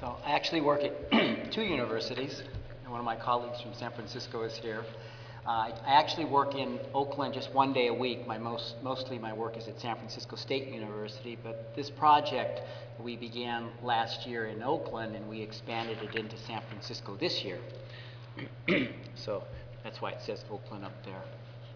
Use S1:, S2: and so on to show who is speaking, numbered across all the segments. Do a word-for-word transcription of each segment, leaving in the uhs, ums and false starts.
S1: So I actually work at two universities, and one of my colleagues from San Francisco is here. Uh, I actually work in Oakland just one day a week. My most, mostly my work is at San Francisco State University, but this project we began last year in Oakland, and we expanded it into San Francisco this year. So that's why it says Oakland up there.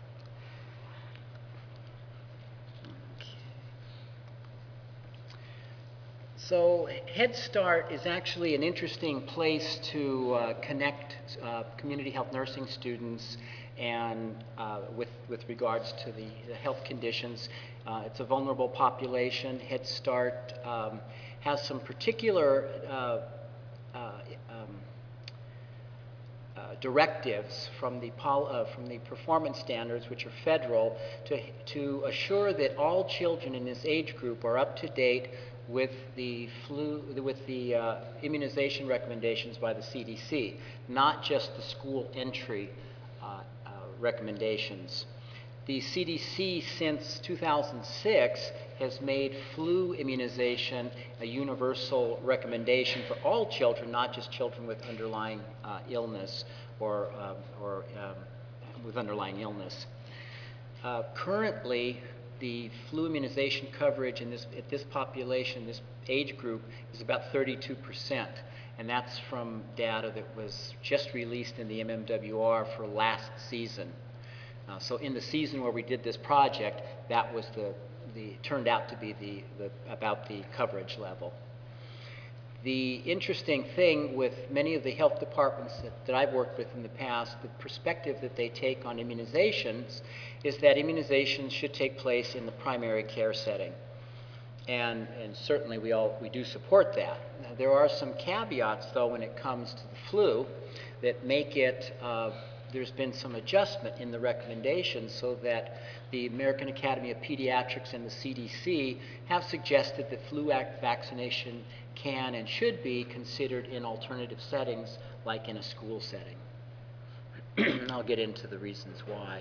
S1: So Head Start is actually an interesting place to uh, connect uh, community health nursing students and uh, with, with regards to the, the health conditions. Uh, it's a vulnerable population. Head Start um, has some particular uh, uh, um, uh, directives from the, pol uh, from the performance standards, which are federal, to, to assure that all children in this age group are up to date with the flu, with the uh, immunization recommendations by the C D C, not just the school entry uh, uh, recommendations. The C D C, since two thousand six, has made flu immunization a universal recommendation for all children, not just children with underlying uh, illness or, uh, or um, with underlying illness. Uh, currently, the flu immunization coverage in this, at this population, this age group, is about thirty-two percent. And that's from data that was just released in the M M W R for last season. Uh, so in the season where we did this project, that was the, the turned out to be the, the, about the coverage level. The interesting thing with many of the health departments that, that I've worked with in the past, the perspective that they take on immunizations is that immunizations should take place in the primary care setting. And, and certainly we, all, we do support that. Now, there are some caveats, though, when it comes to the flu that make it, uh, there's been some adjustment in the recommendations so that the American Academy of Pediatrics and the C D C have suggested that flu vaccination can and should be considered in alternative settings, like in a school setting. And I'll get into the reasons why.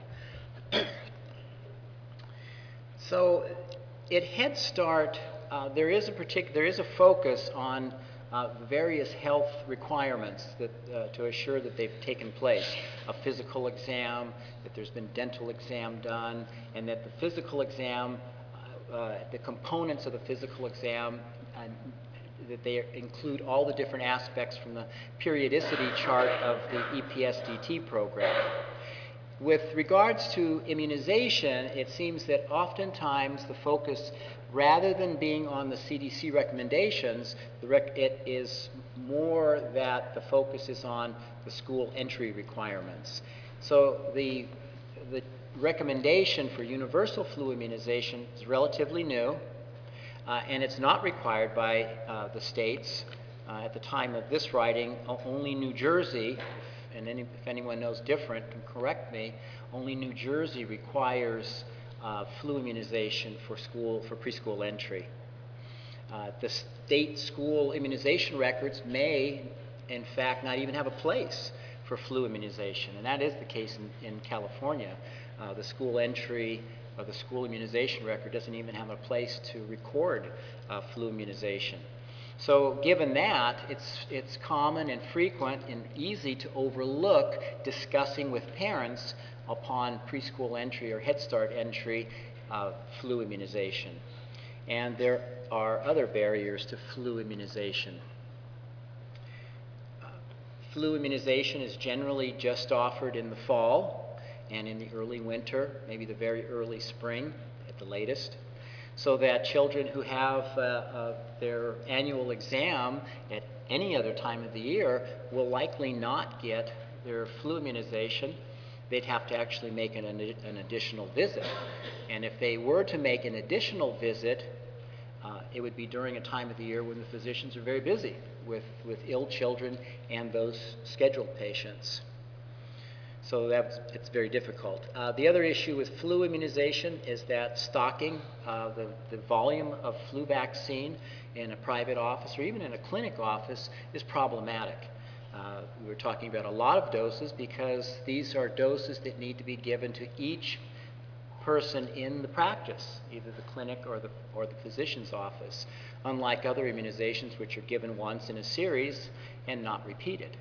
S1: So at Head Start, uh, there is a particular, there is a focus on uh, various health requirements that, uh, to assure that they've taken place. A physical exam, that there's been dental exam done, and that the physical exam, uh, uh, the components of the physical exam, uh, that they include all the different aspects from the periodicity chart of the E P S D T program. With regards to immunization, it seems that oftentimes the focus, rather than being on the C D C recommendations, the rec it is more that the focus is on the school entry requirements. So the, the recommendation for universal flu immunization is relatively new. Uh, and it's not required by uh, the states. Uh, at the time of this writing, only New Jersey, if, and any, if anyone knows different can correct me, only New Jersey requires uh, flu immunization for school, for preschool entry. Uh, the state school immunization records may, in fact, not even have a place for flu immunization, and that is the case in, in California. Uh, the school entry or the school immunization record doesn't even have a place to record uh, flu immunization. So given that, it's, it's common and frequent and easy to overlook discussing with parents upon preschool entry or Head Start entry uh, flu immunization. And there are other barriers to flu immunization. Uh, flu immunization is generally just offered in the fall and in the early winter, maybe the very early spring at the latest, so that children who have uh, uh, their annual exam at any other time of the year will likely not get their flu immunization. They'd have to actually make an, an additional visit. And if they were to make an additional visit, uh, it would be during a time of the year when the physicians are very busy with, with ill children and those scheduled patients. So that's, it's very difficult. Uh, the other issue with flu immunization is that stocking, uh, the, the volume of flu vaccine in a private office or even in a clinic office is problematic. Uh, we were talking about a lot of doses because these are doses that need to be given to each person in the practice, either the clinic or the, or the physician's office, unlike other immunizations which are given once in a series and not repeated.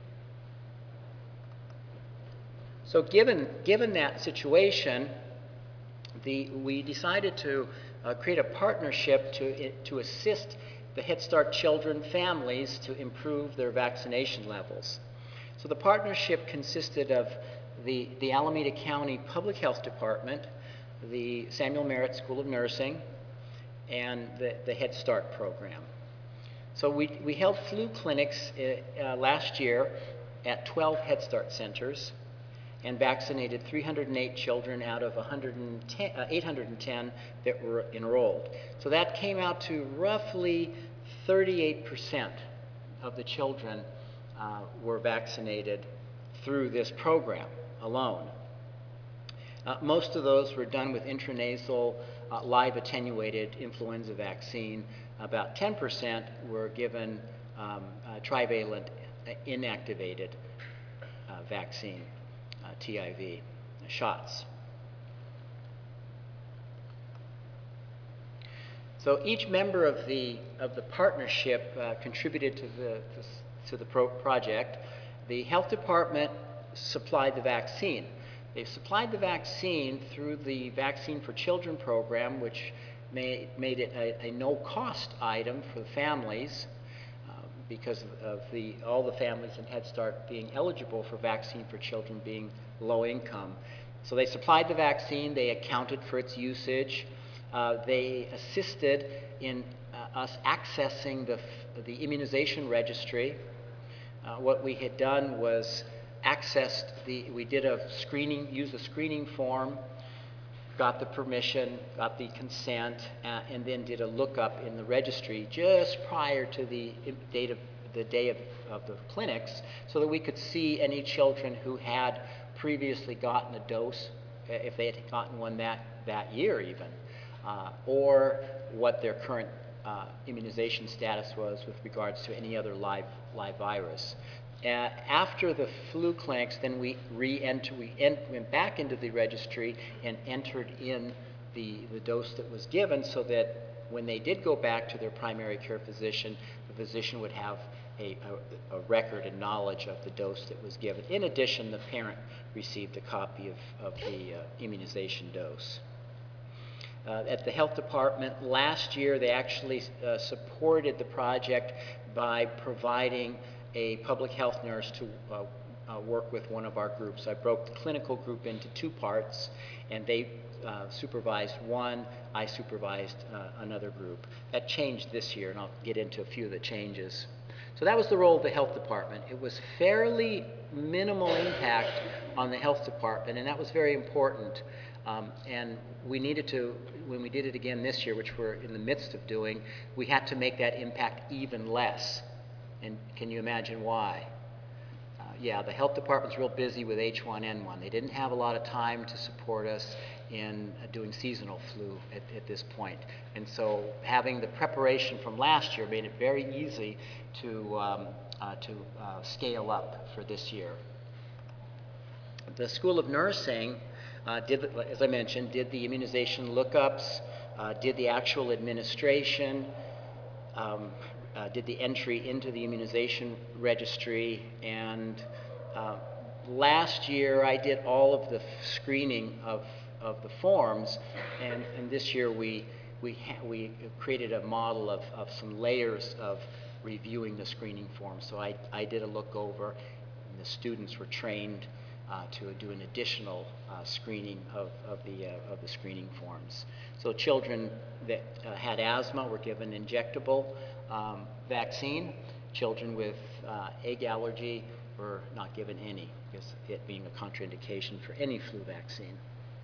S1: So given, given that situation, the, we decided to uh, create a partnership to, to assist the Head Start children families to improve their vaccination levels. So the partnership consisted of the, the Alameda County Public Health Department, the Samuel Merritt School of Nursing, and the, the Head Start program. So we, we held flu clinics uh, uh, last year at twelve Head Start centers and vaccinated three hundred eight children out of one hundred ten, uh, eight hundred ten that were enrolled. So that came out to roughly thirty-eight percent of the children uh, were vaccinated through this program alone. Uh, most of those were done with intranasal uh, live attenuated influenza vaccine. About ten percent were given um, uh, trivalent uh, inactivated uh, vaccine, uh, T I V shots. So each member of the of the partnership uh, contributed to the to, to the pro project. The health department supplied the vaccine. They've supplied the vaccine through the Vaccine for Children program, which made, made it a, a no-cost item for the families uh, because of, of the, all the families in Head Start being eligible for Vaccine for Children being low income. So they supplied the vaccine, they accounted for its usage, uh, they assisted in uh, us accessing the, the immunization registry. Uh, what we had done was accessed the, we did a screening, used a screening form, got the permission, got the consent, uh, and then did a lookup in the registry just prior to the date of the day of, of the clinics so that we could see any children who had previously gotten a dose, if they had gotten one that, that year even, uh, or what their current uh, immunization status was with regards to any other live, live virus. Uh, after the flu clinics, then we re-enter, we en went back into the registry and entered in the, the dose that was given so that when they did go back to their primary care physician, the physician would have a, a, a record and knowledge of the dose that was given. In addition, the parent received a copy of, of the uh, immunization dose. Uh, at the health department last year, they actually uh, supported the project by providing a public health nurse to uh, uh, work with one of our groups. I broke the clinical group into two parts, and they uh, supervised one, I supervised uh, another group. That changed this year, and I'll get into a few of the changes. So that was the role of the health department. It was fairly minimal impact on the health department, and that was very important. Um, and we needed to, when we did it again this year, which we're in the midst of doing, we had to make that impact even less. And can you imagine why? Uh, yeah, the health department's real busy with H one N one. They didn't have a lot of time to support us in uh, doing seasonal flu at, at this point. And so having the preparation from last year made it very easy to, um, uh, to uh, scale up for this year. The School of Nursing uh, did, as I mentioned, did the immunization lookups, uh, did the actual administration, um, Uh, did the entry into the immunization registry, and uh, last year I did all of the screening of, of the forms, and, and this year we, we, ha we created a model of, of some layers of reviewing the screening forms. So I, I did a look over, and the students were trained uh, to do an additional uh, screening of, of, the, uh, of the screening forms. So children that uh, had asthma were given injectable Um, vaccine. Children with uh, egg allergy were not given any, because it being a contraindication for any flu vaccine.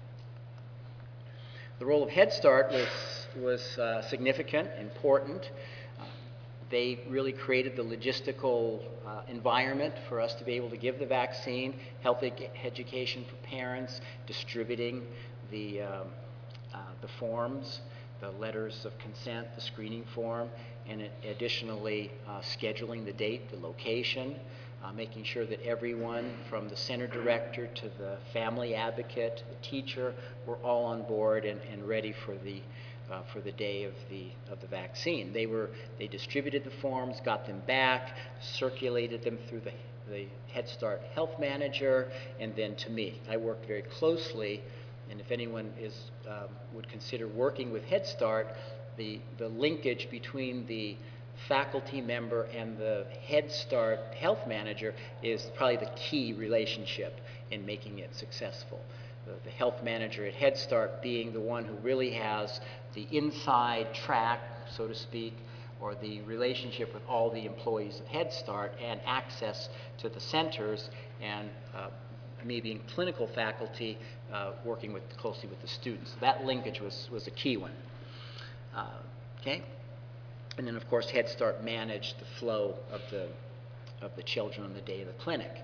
S1: The role of Head Start was, was uh, significant, important. Uh, they really created the logistical uh, environment for us to be able to give the vaccine, health ed education for parents, distributing the, um, uh, the forms, the letters of consent, the screening form, and additionally uh, scheduling the date, the location, uh, making sure that everyone from the center director to the family advocate, the teacher, were all on board and, and ready for the uh, for the day of the of the vaccine. They were they distributed the forms, got them back, circulated them through the the Head Start health manager, and then to me. I worked very closely, and if anyone is um, would consider working with Head Start, the the linkage between the faculty member and the Head Start health manager is probably the key relationship in making it successful. The, the health manager at Head Start being the one who really has the inside track, so to speak, or the relationship with all the employees at Head Start and access to the centers, and uh, me being clinical faculty, uh, working with, closely with the students. So that linkage was, was a key one. Uh, okay? And then, of course, Head Start managed the flow of the, of the children on the day of the clinic.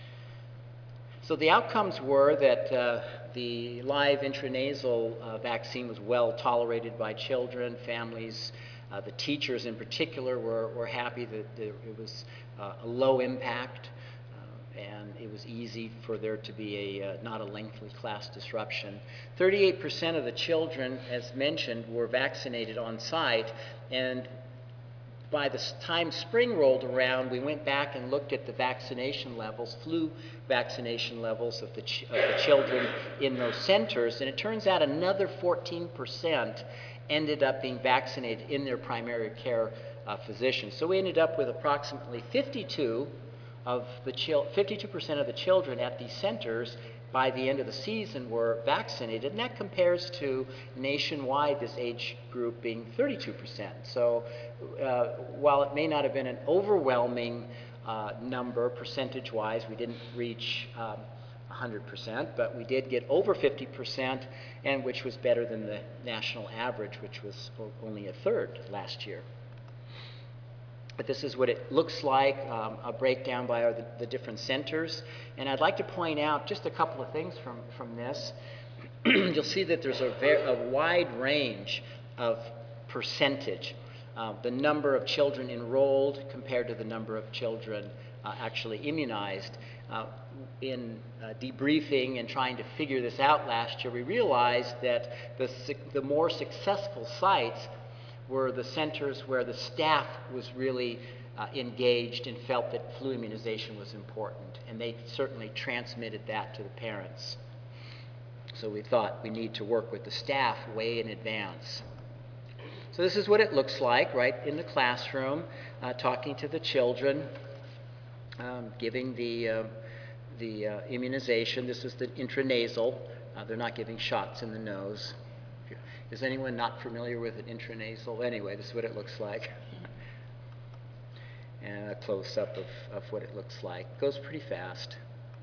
S1: So the outcomes were that uh, the live intranasal uh, vaccine was well tolerated by children, families. Uh, the teachers in particular were, were happy that there, it was uh, a low impact, uh, and it was easy for there to be a uh, not a lengthy class disruption. thirty-eight percent of the children, as mentioned, were vaccinated on site, and by the time spring rolled around, we went back and looked at the vaccination levels, flu vaccination levels of the, ch of the children in those centers, and it turns out another fourteen percent ended up being vaccinated in their primary care uh, physician. So we ended up with approximately fifty-two of the fifty-two percent of the children at these centers by the end of the season were vaccinated, and that compares to nationwide this age group being thirty-two percent. So uh, while it may not have been an overwhelming uh, number percentage-wise, we didn't reach um, one hundred percent, but we did get over fifty percent, and which was better than the national average, which was only a third last year. But this is what it looks like, um, a breakdown by our, the, the different centers. And I'd like to point out just a couple of things from, from this. You'll see that there's a, very, a wide range of percentage. Uh, the number of children enrolled compared to the number of children uh, actually immunized. Uh, in uh, debriefing and trying to figure this out last year, we realized that the, the more successful sites were the centers where the staff was really uh, engaged and felt that flu immunization was important, and they certainly transmitted that to the parents. So we thought we need to work with the staff way in advance. So this is what it looks like, right in the classroom, uh, talking to the children, um, giving the, uh, the uh, immunization. This is the intranasal. Uh, they're not giving shots in the nose. Is anyone not familiar with an intranasal? Anyway, this is what it looks like. And a close-up of, of what it looks like. It goes pretty fast.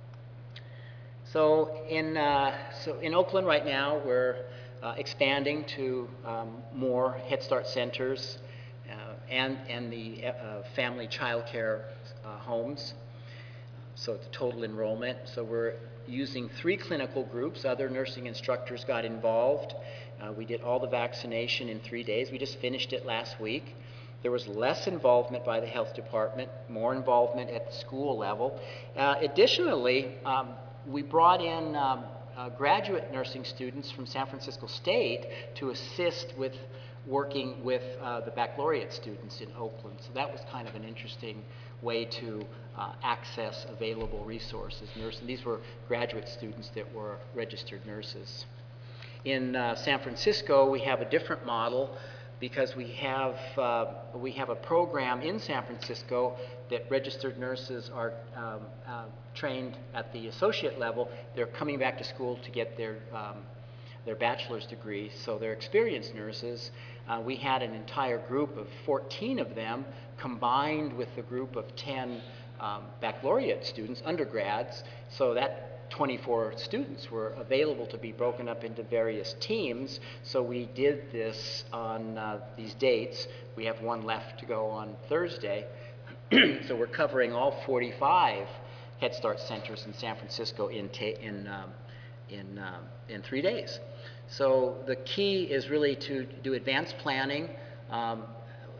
S1: So in, uh, so in Oakland right now, we're uh, expanding to um, more Head Start centers uh, and, and the uh, family child care uh, homes. So the total enrollment. So we're using three clinical groups. Other nursing instructors got involved. Uh, we did all the vaccination in three days. We just finished it last week. There was less involvement by the health department, more involvement at the school level. Uh, additionally, um, we brought in um, uh, graduate nursing students from San Francisco State to assist with working with uh, the baccalaureate students in Oakland. So that was kind of an interesting way to uh, access available resources. Nurse, and these were graduate students that were registered nurses. In uh, San Francisco, we have a different model because we have, uh, we have a program in San Francisco that registered nurses are um, uh, trained at the associate level. They're coming back to school to get their, um, their bachelor's degree, so they're experienced nurses. Uh, we had an entire group of fourteen of them combined with the group of ten um, baccalaureate students, undergrads, so that twenty-four students were available to be broken up into various teams. So we did this on uh, these dates. We have one left to go on Thursday. So we're covering all forty-five Head Start centers in San Francisco in, in, um, in, uh, in three days. So the key is really to do advanced planning. Um,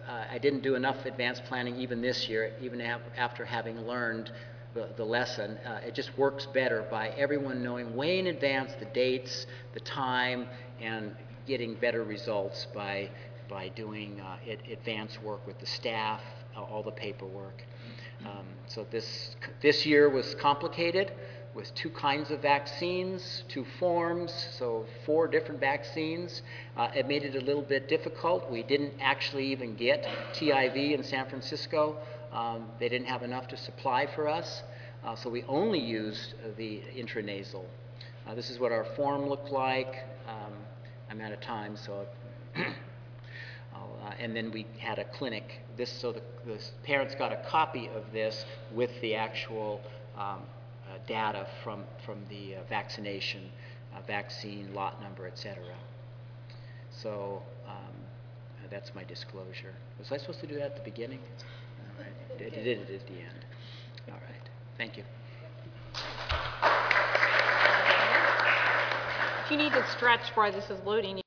S1: uh, I didn't do enough advanced planning even this year, even after having learned the, the lesson. Uh, it just works better by everyone knowing way in advance the dates, the time, and getting better results by, by doing uh, it, advanced work with the staff, uh, all the paperwork. Um, so this, this year was complicated with two kinds of vaccines, two forms, so four different vaccines. Uh, it made it a little bit difficult. We didn't actually even get T I V in San Francisco. Um, they didn't have enough to supply for us, uh, so we only used uh, the intranasal. Uh, this is what our form looked like. Um, I'm out of time, so Uh, and then we had a clinic. This, so the, the parents got a copy of this with the actual um, uh, data from, from the uh, vaccination, uh, vaccine, lot number, et cetera. So um, that's my disclosure. Was I supposed to do that at the beginning? All right. I did it at the end. All right. Thank you.
S2: If you need to stretch while this is loading,